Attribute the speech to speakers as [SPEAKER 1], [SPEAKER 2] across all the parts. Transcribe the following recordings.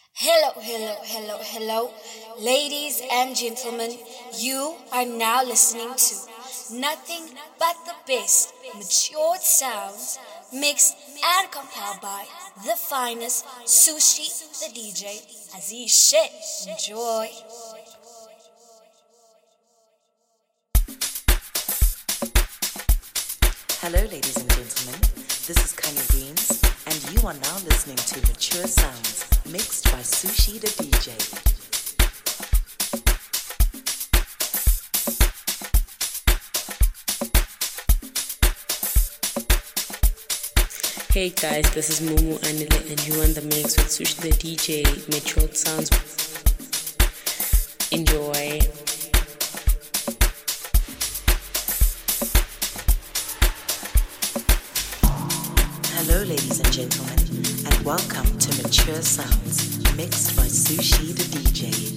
[SPEAKER 1] Hello, hello, hello, hello. Ladies and gentlemen, you are now listening to nothing but the best matured sounds mixed and compiled by the finest Sushi the DJ Aziz Shit. Enjoy.
[SPEAKER 2] Hello, ladies and gentlemen. This is Kanye Greens, and you are now listening to Mature Sounds, mixed by Sushi the DJ.
[SPEAKER 3] Hey guys, this is Mumu Anile and you on the mix with Sushi the DJ. Mature Sounds. Enjoy.
[SPEAKER 2] Hello, ladies and gentlemen, and welcome to Mature Sounds, mixed by Sushi the DJ.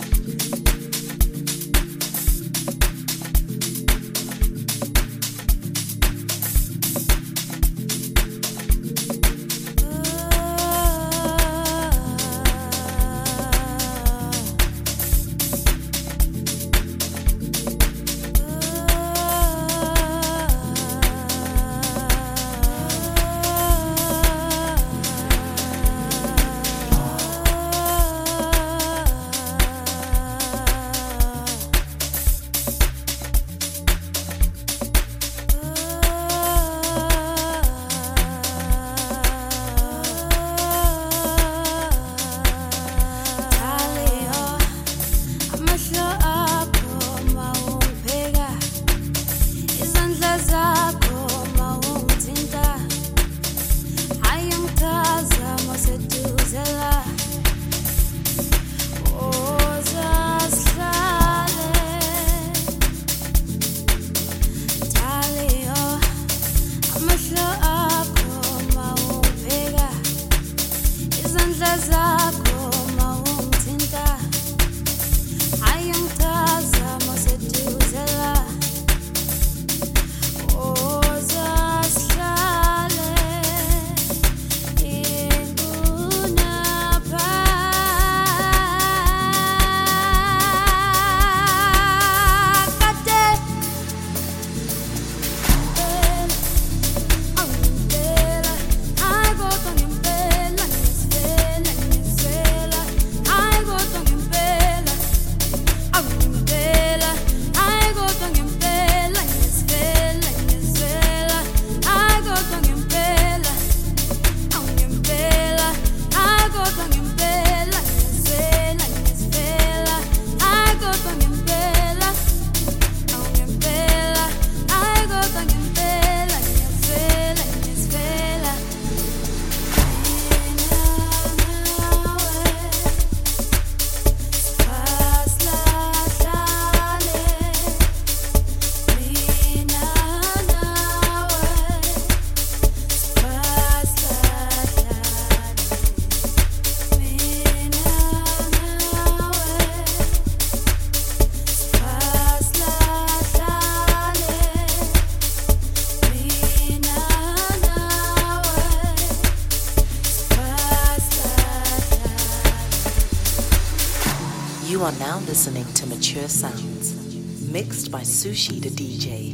[SPEAKER 2] You are now listening to Mature Sounds, mixed by Sushi the DJ.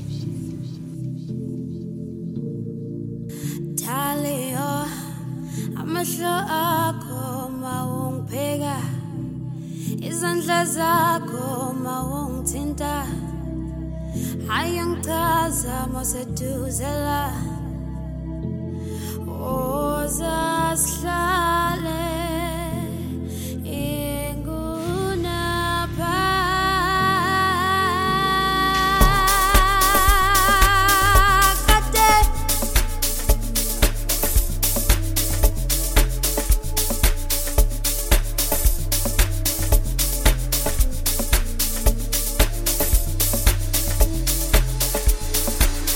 [SPEAKER 4] Taleo, amehlo akho mawungibheka, izandla zakho mawungithinta, hayi ngichaza maseduzela, ozasihlale.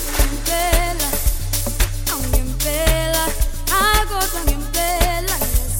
[SPEAKER 4] Ngempela, I go ngempela.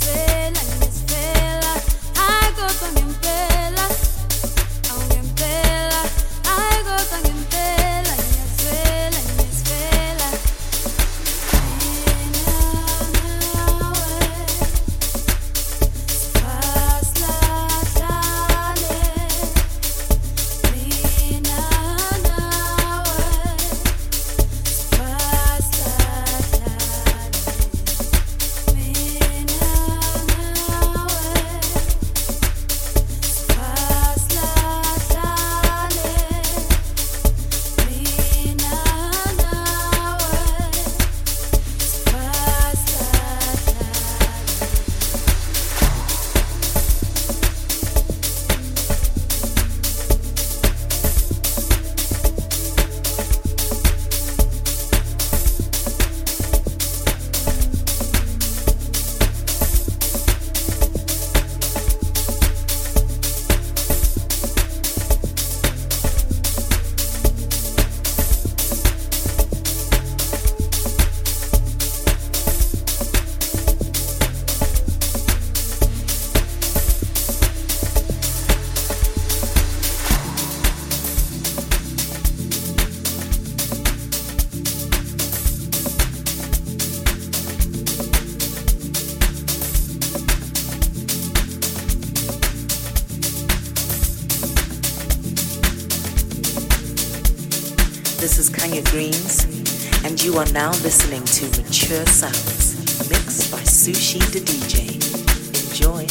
[SPEAKER 2] This is Kanye Greens, and you are now listening to Mature Sounds, mixed by Sushi the DJ. Enjoy.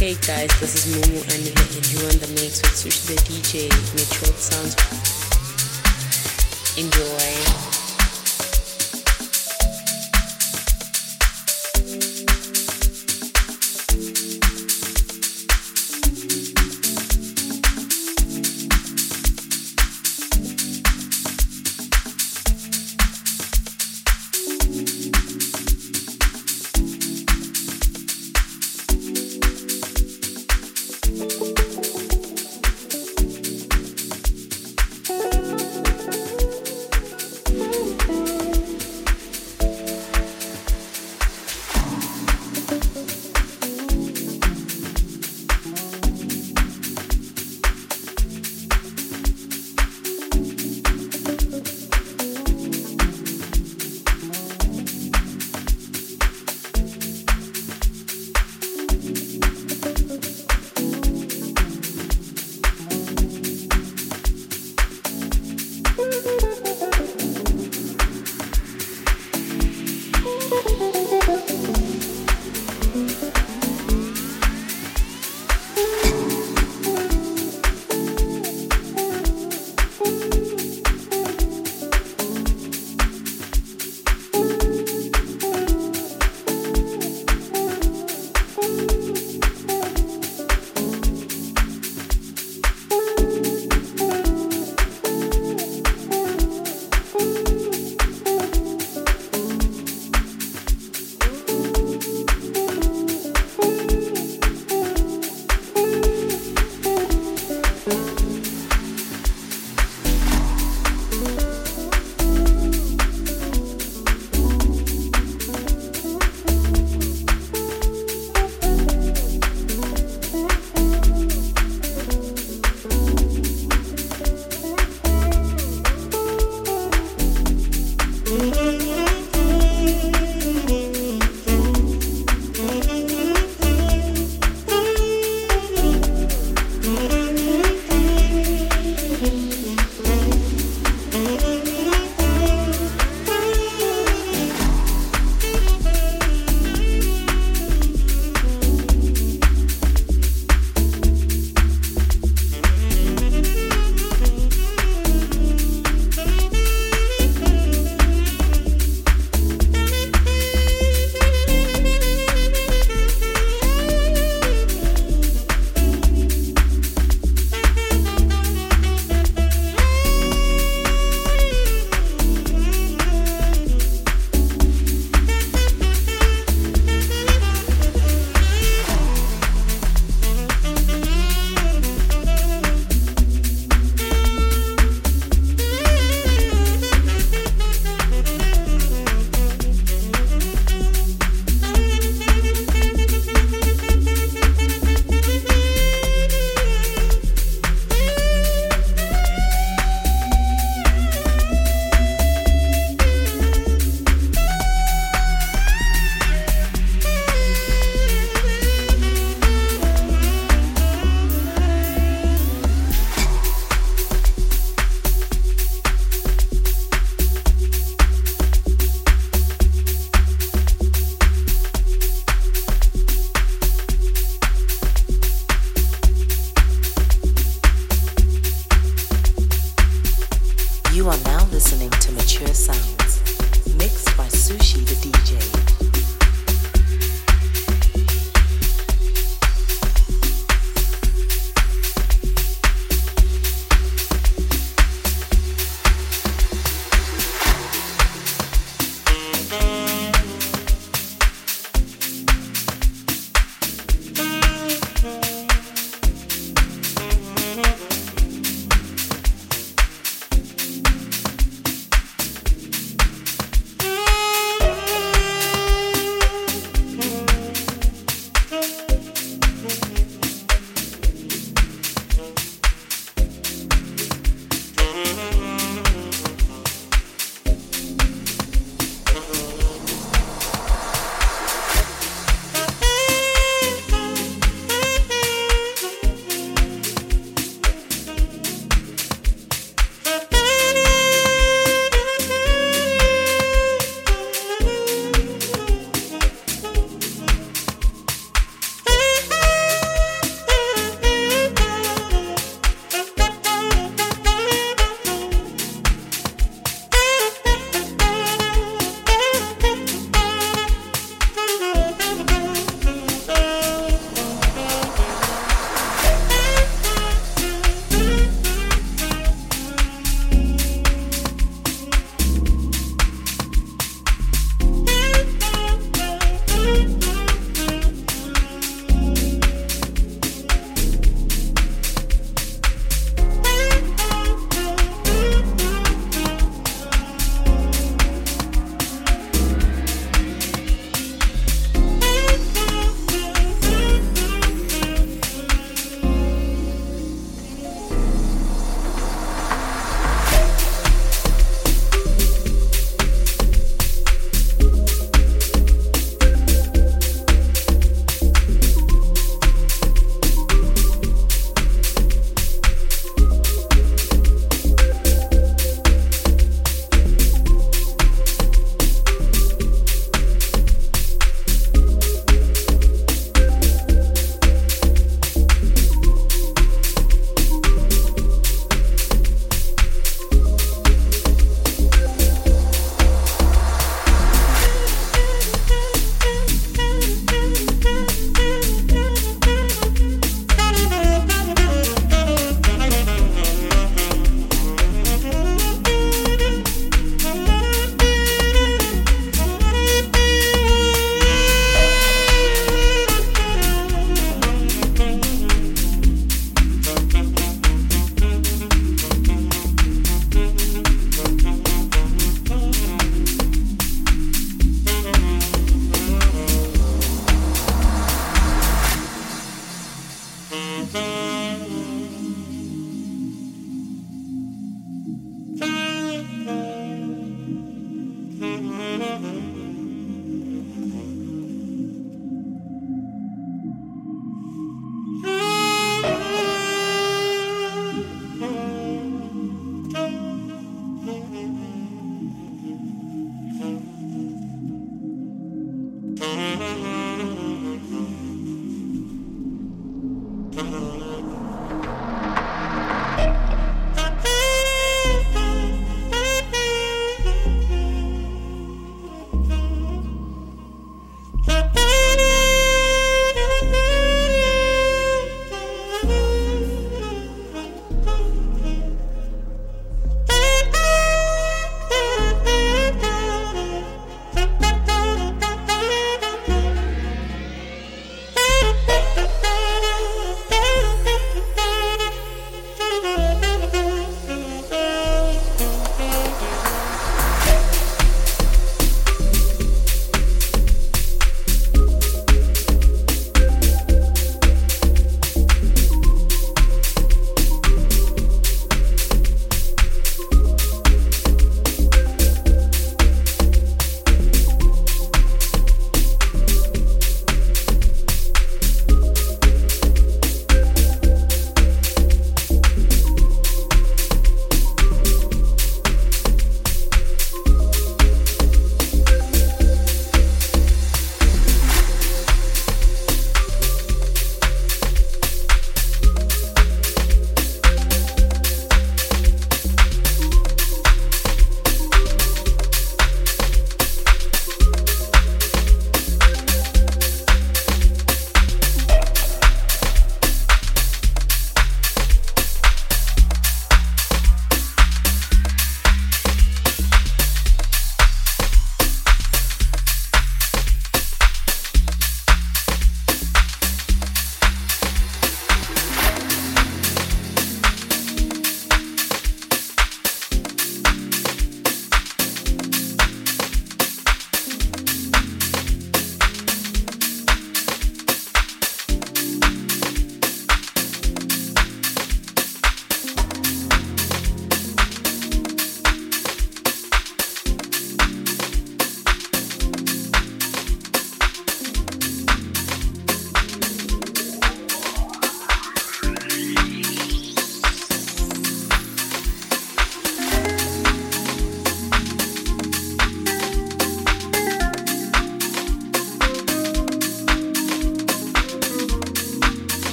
[SPEAKER 3] Hey guys, this is Mumu Anile and you on the mix with Sush the DJ. Mature Sounds. Enjoy.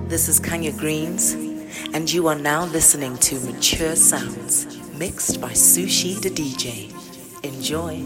[SPEAKER 2] This is Kanye Greens, and you are now listening to Mature Sounds, mixed by Sushi the DJ. Enjoy.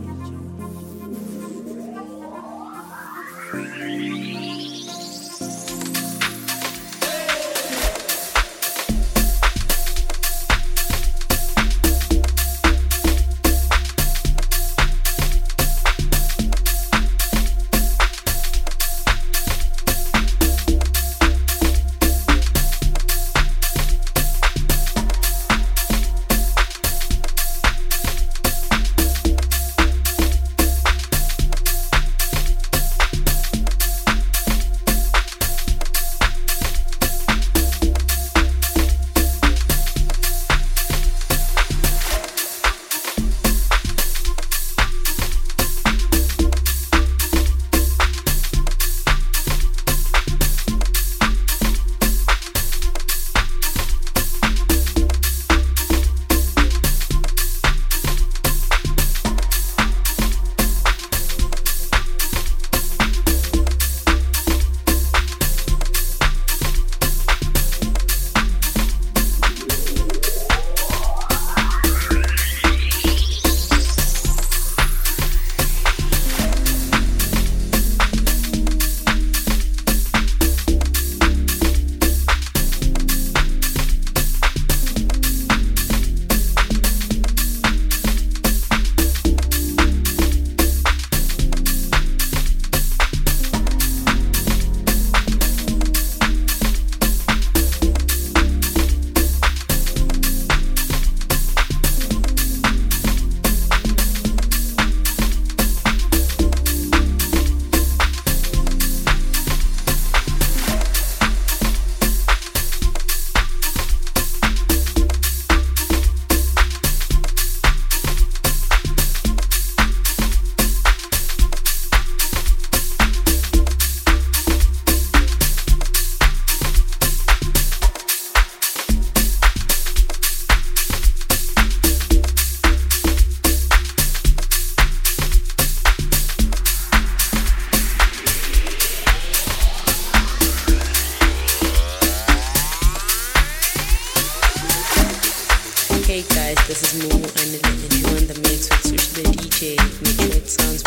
[SPEAKER 3] Hey guys, this is Momo Anile and you're on the mix with Sushi the DJ. Make sure it sounds.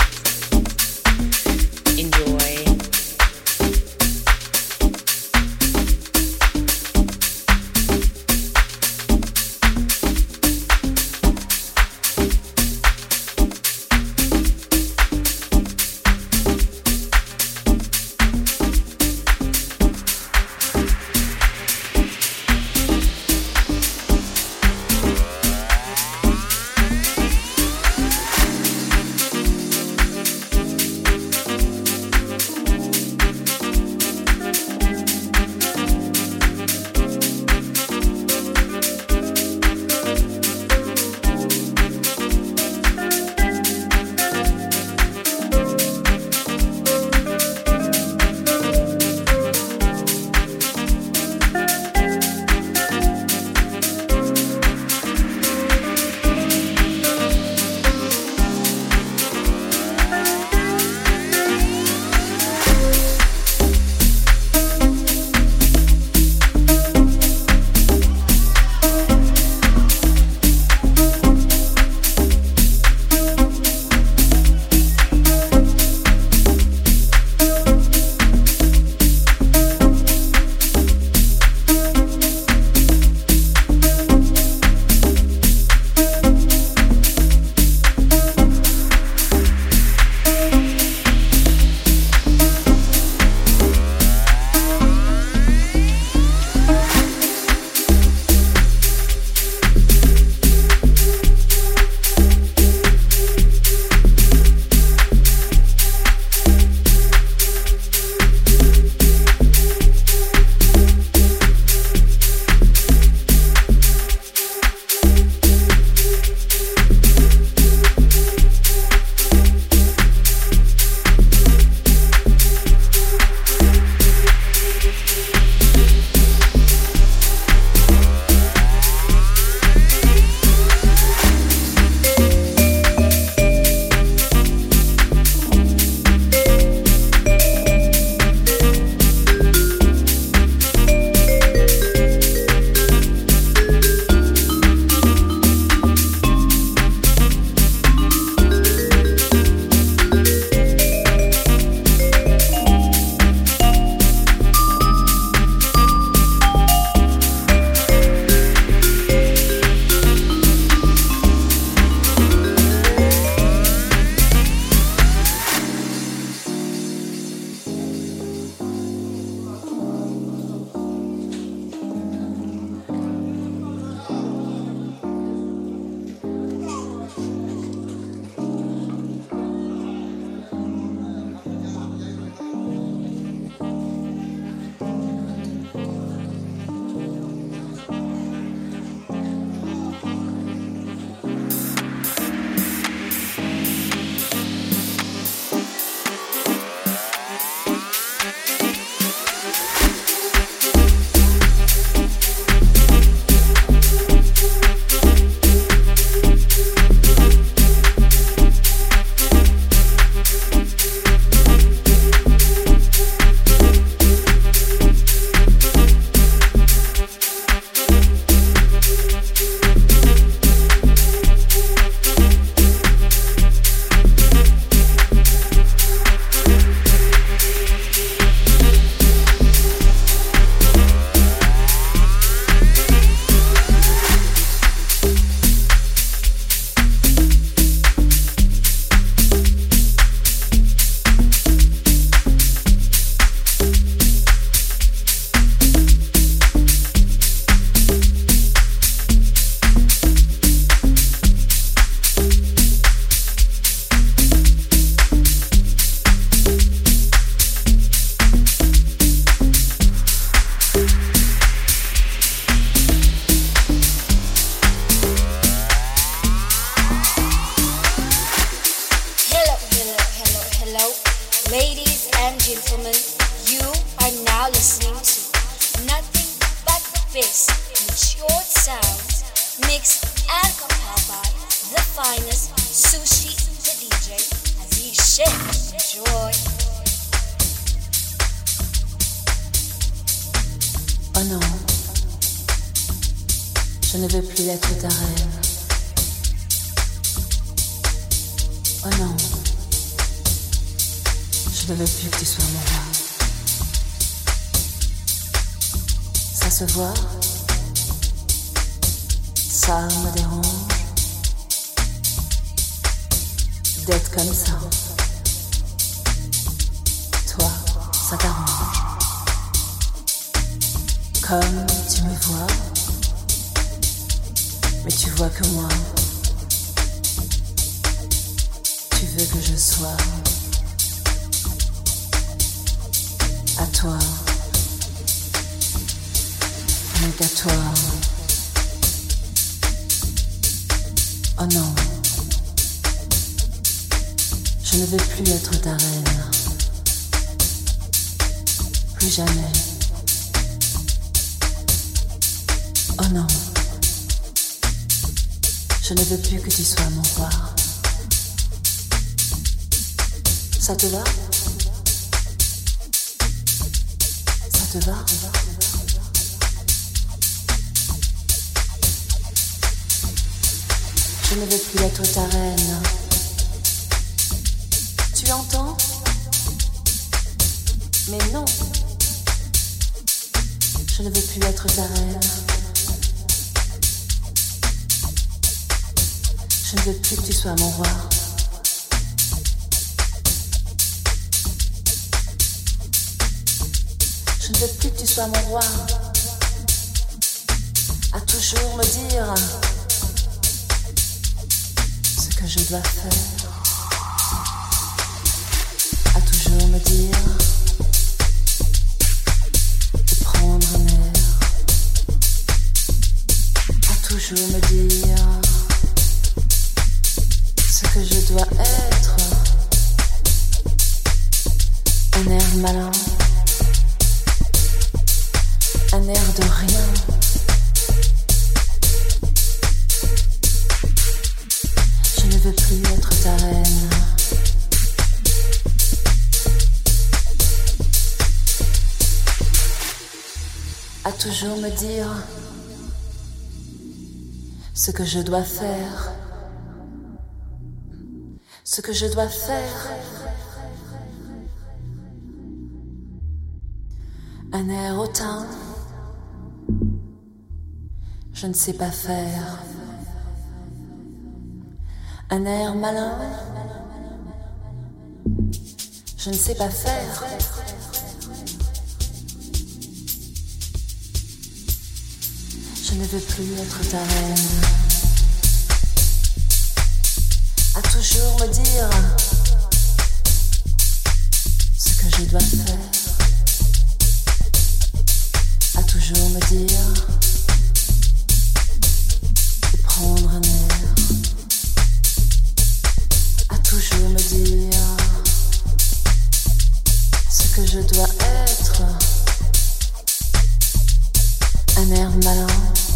[SPEAKER 3] Enjoy.
[SPEAKER 1] best matured sounds mixed and compiled by the finest Sushi the DJ as he shares. Enjoy.
[SPEAKER 5] Oh non, je ne veux plus être ta reine. Oh non, je ne veux plus que tu sois mon roi. Ça se voit, ça me dérange d'être comme ça. Toi, ça t'arrange. Comme tu me vois, mais tu vois que moi. Tu veux que je sois à toi, rien qu'à toi. Oh non, je ne veux plus être ta reine, plus jamais. Oh non, je ne veux plus que tu sois mon roi. Ça te va? Ça te va? Je ne veux plus être ta reine. Tu entends? Mais non, je ne veux plus être ta reine. Je ne veux plus que tu sois mon roi. Je ne veux plus que tu sois mon roi. À toujours me dire ce que je dois faire. À toujours me dire de prendre un air. À toujours me dire ce que je dois être. Un air malin, un air de rien. Je ne veux plus être ta reine. À toujours me dire ce que je dois faire. Ce que je dois faire. Un air hautain, je ne sais pas faire. Un air malin, je ne sais pas faire. Je ne veux plus être ta reine. À toujours me dire ce que je dois faire. À toujours me dire de prendre un air. À toujours me dire ce que je dois être. Un air malin,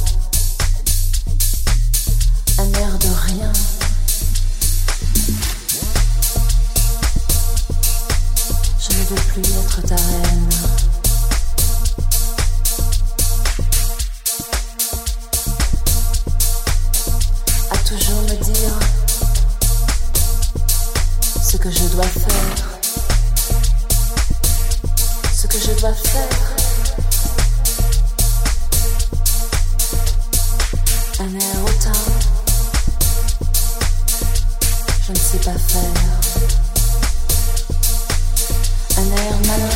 [SPEAKER 5] un air de rien. Je ne veux plus être ta reine. À toujours me dire ce que je dois faire. Ce que je dois faire. Un air hautain, je ne sais pas faire. Un air malin,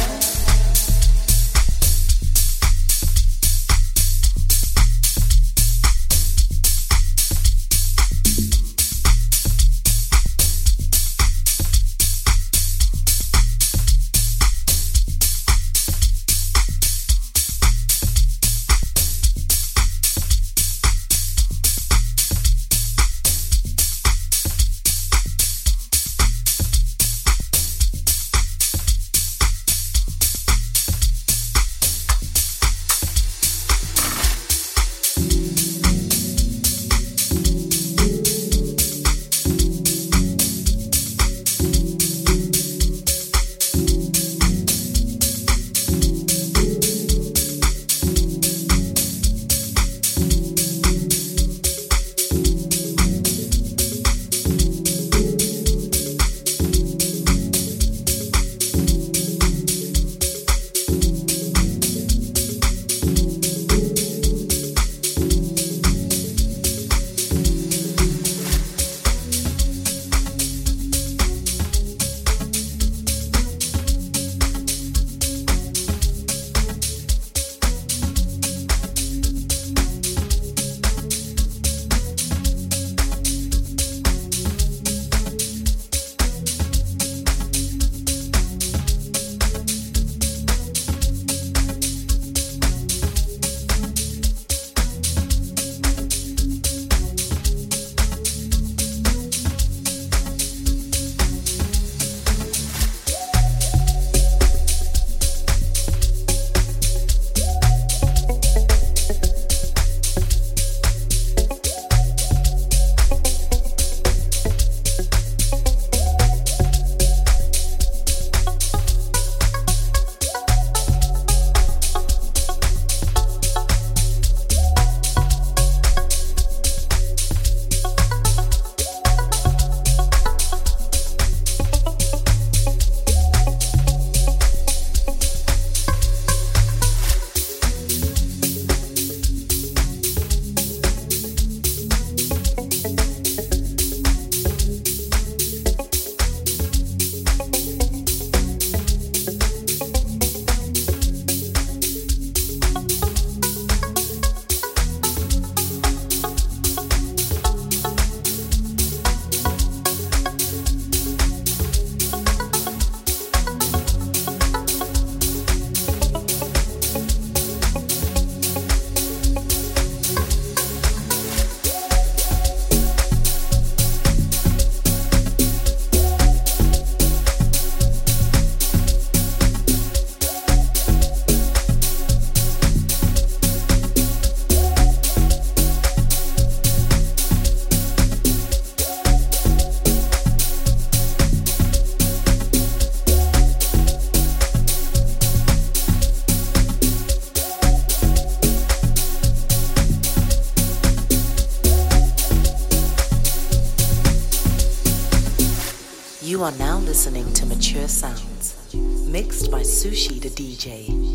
[SPEAKER 2] You are now listening to Mature Sounds, mixed by Sushi the DJ.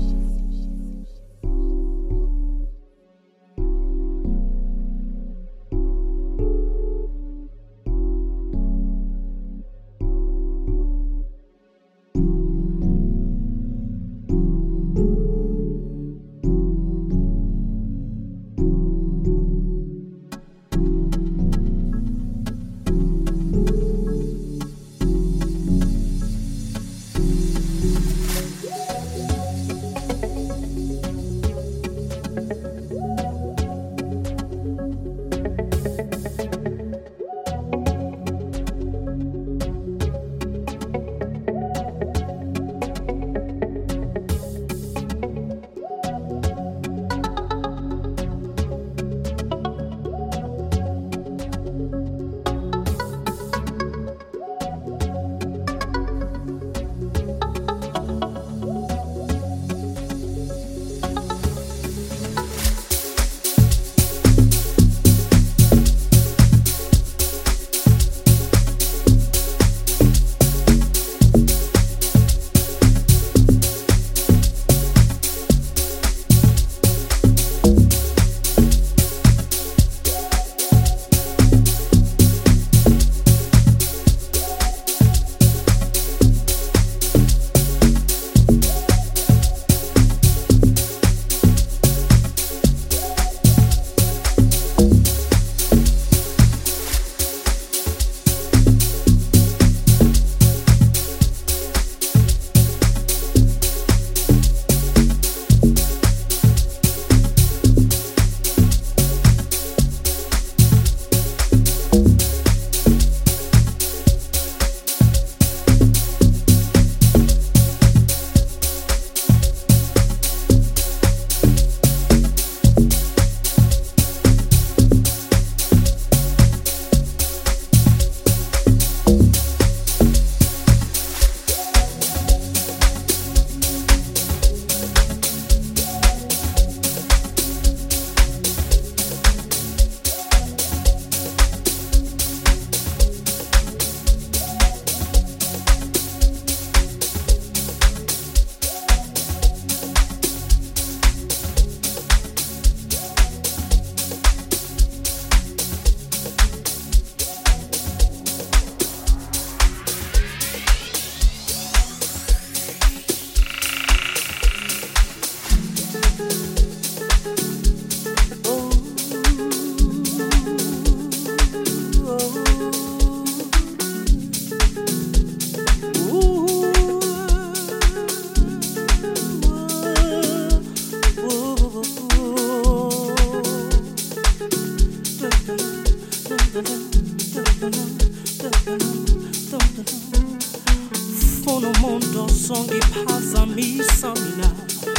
[SPEAKER 6] Funo mundo zongi phazamisa mina,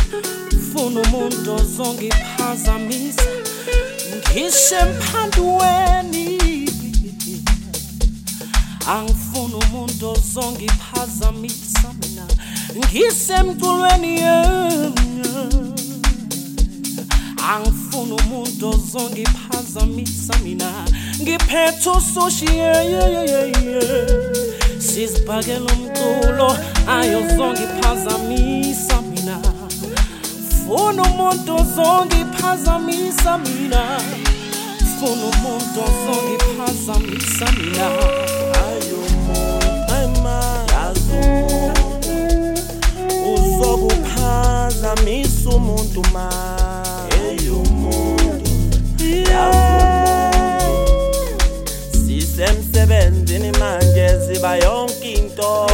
[SPEAKER 6] funo mundo zongi phazamisa, ngisho emphandweni angifuna umuntu zongi phazamisa mina, ngisemculweni angifuna umuntu zongi phazamisa mina, ngiphethe usushi sizibhakela umculo ayozongi phazamisa mina, funa umuntu zongi phazamisa mina, funa umuntu zongi phazamisa mina,
[SPEAKER 7] uzokuphazamisa umuntu ma sisemsebenzini manje ziba yonke into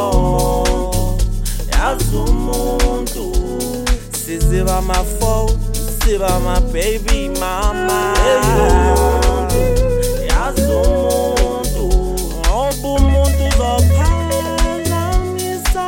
[SPEAKER 7] yazi umuntu siziba amafoni siba ama-baby mama yazi umuntu ngoba umuntu uzokuphazamisa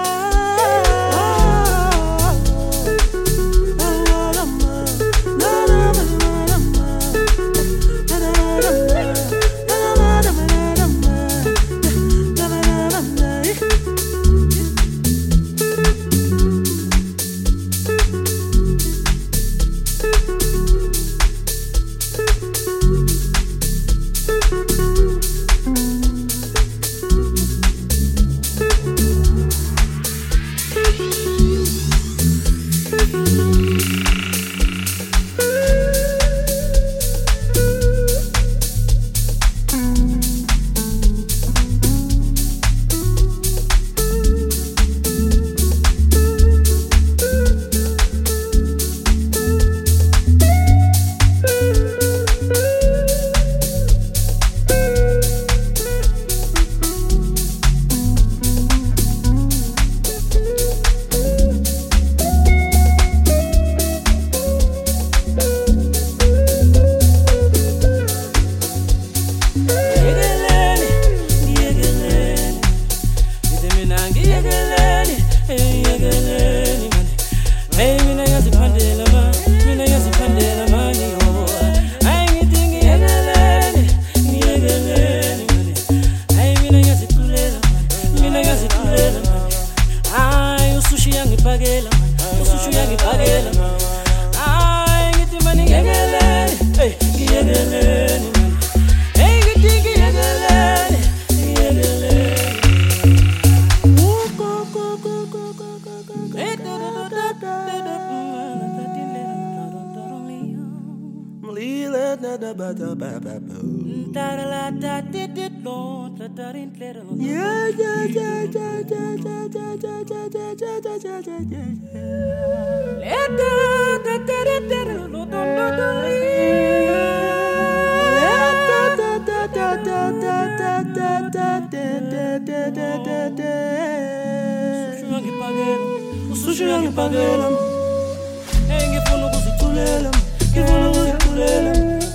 [SPEAKER 6] hey, ngiyekeleni man. Hey, ngithi ngiyekeleni, ngiyekeleni. Ngipagela ngifuna ukuzithulela ngifuna ukuzithulela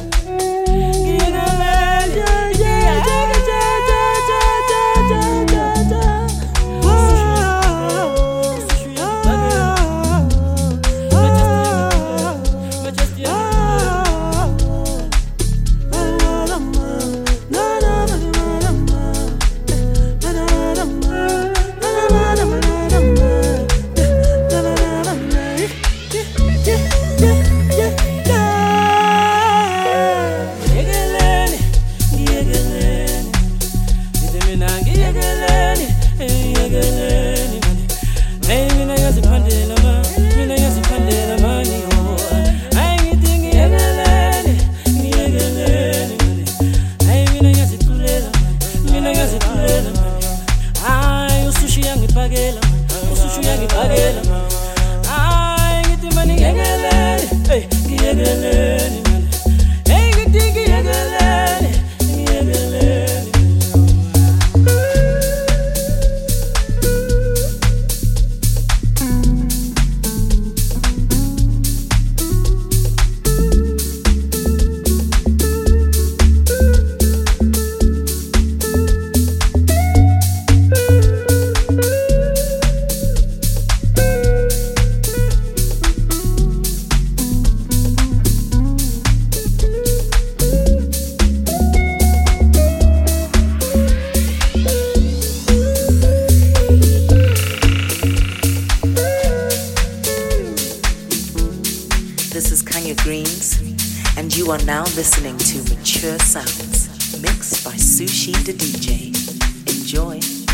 [SPEAKER 2] Listening to Mature Sounds, mixed by Sushi the DJ. Enjoy.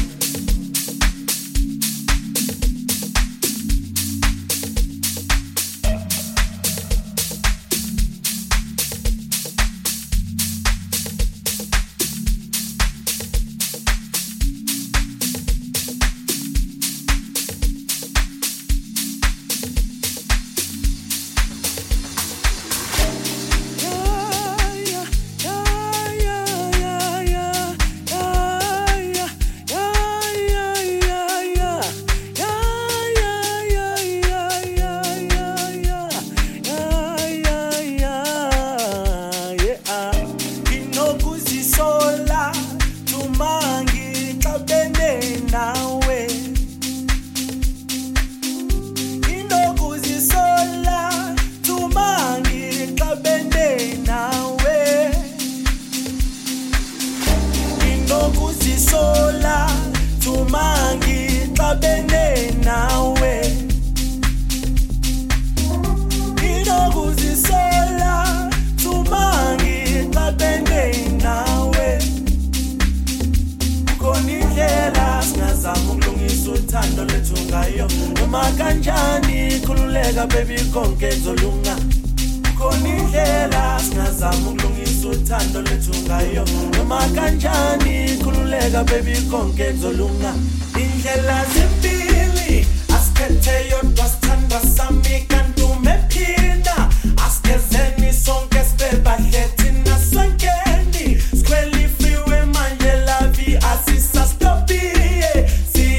[SPEAKER 7] Kanjani khululeka baby konke zolunga khona indlela singazama ukulungisa uthando lethu ngayo noma kanjani khululeka baby konke zolunga indlela zimbili asikhethe yodwa sithanda sami kanti umephinda asikezeni sonke sibebahle thina sonkeni sikhweli freeway manje la vie asisa stopie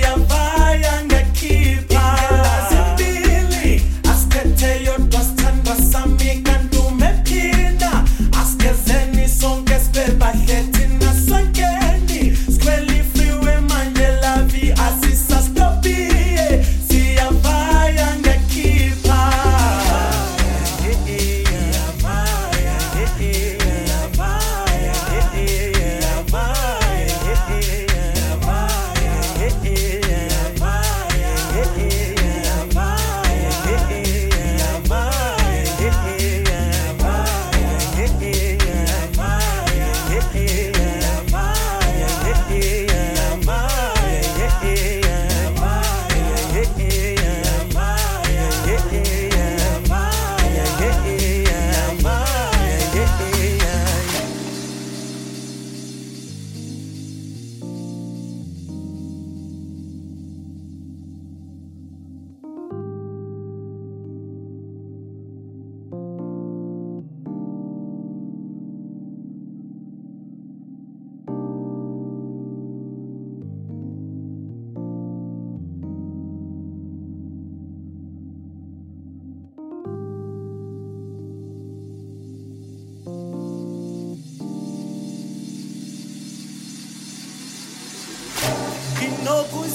[SPEAKER 7] siyavaya ngekhipha Asisa stopie, siya vaya ngekhipha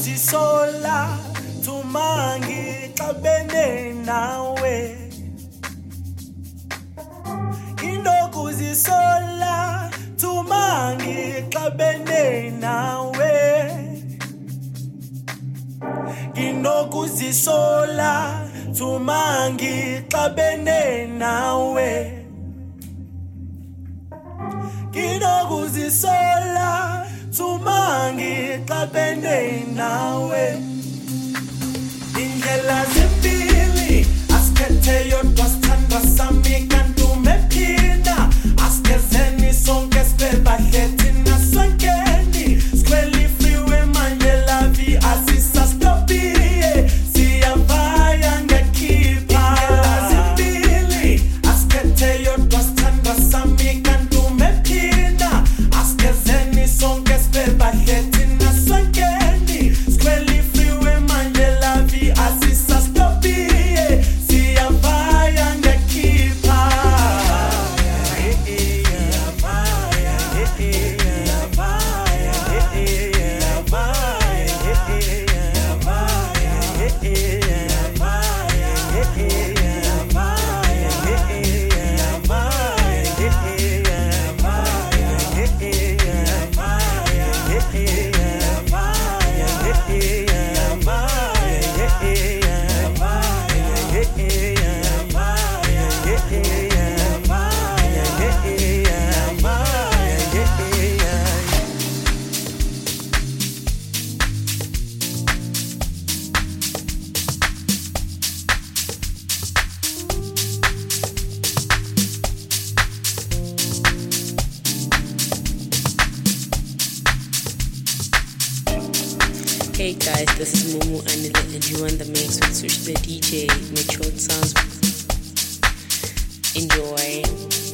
[SPEAKER 7] Nginokuzisola tumangi xabene nawe Nginokuzisola tumangi xabene nawe Nginokuzisola tumangi xabene nawe Nginokuzisola tumangi xabene nawe Indlela zimbili asikhethe yodwa sithandwa sami kanti umephinda asikezeni sonke sibe bahle thina sonkeni sikhweli freeway manje la vie asisastopie siyavaya ngekhipha Indlela zimbili asikhethe yodwa sithandwa sami kanti umephinda asikezeni sonke sibe bahle thina sonkeni sikhweli freeway manje la vie asisastopie siyavaya ngekhipha
[SPEAKER 3] Hey guys, this is Mumu Anile and you on the mix with Sush the DJ. Matured Sounds. Enjoy.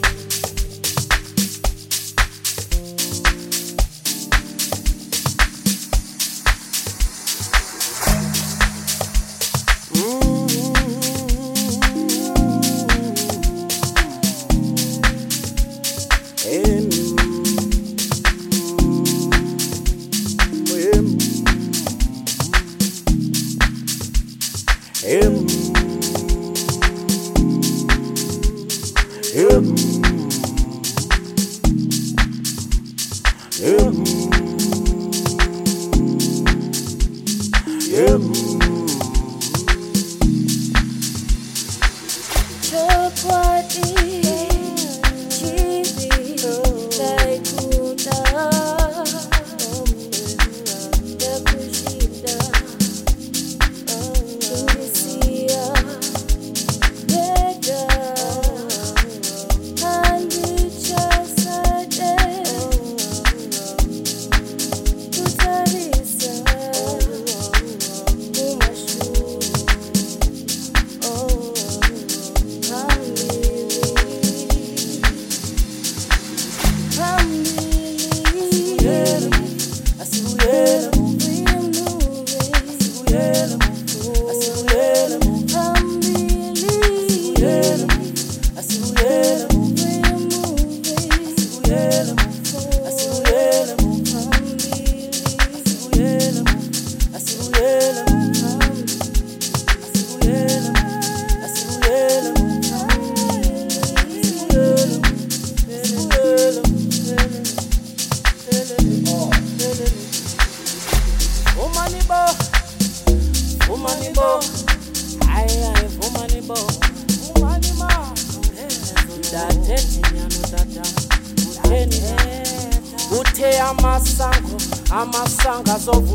[SPEAKER 6] Amasanga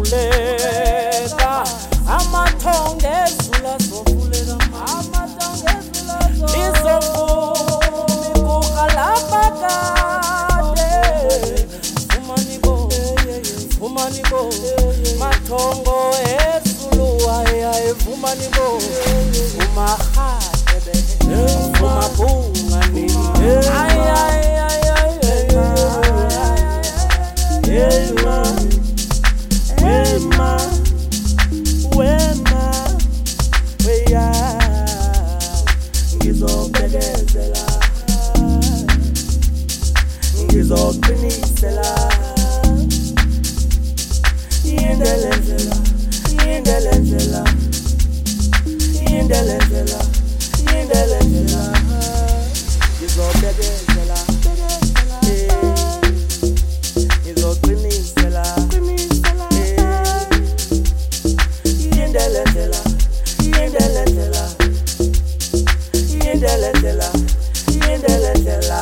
[SPEAKER 6] zovuleka amathonge ezula zovuleka izovumi kukalapakade fumanibo mathongo ezulu ayayevumanibo umahadebe umabungani
[SPEAKER 7] Ngizoqinisela indelezela
[SPEAKER 6] Yindelendlela, yindelendlela, ngizobekezela, ngizoqinisela, yindelendlela, yindelendlela, yindelendlela, yindelendlela.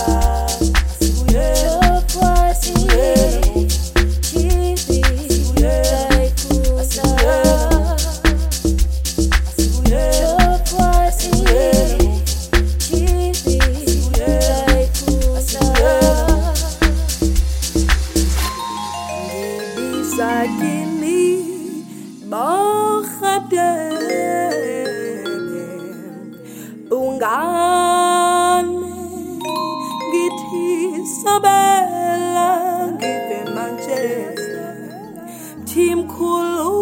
[SPEAKER 8] Team Kulu,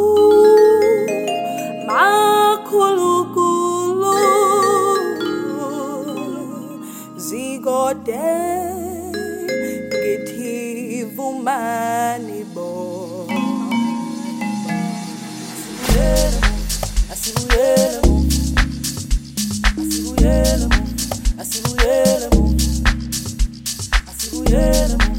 [SPEAKER 8] Makulukulu, Zigode, Gitivumani bo. Asibuyele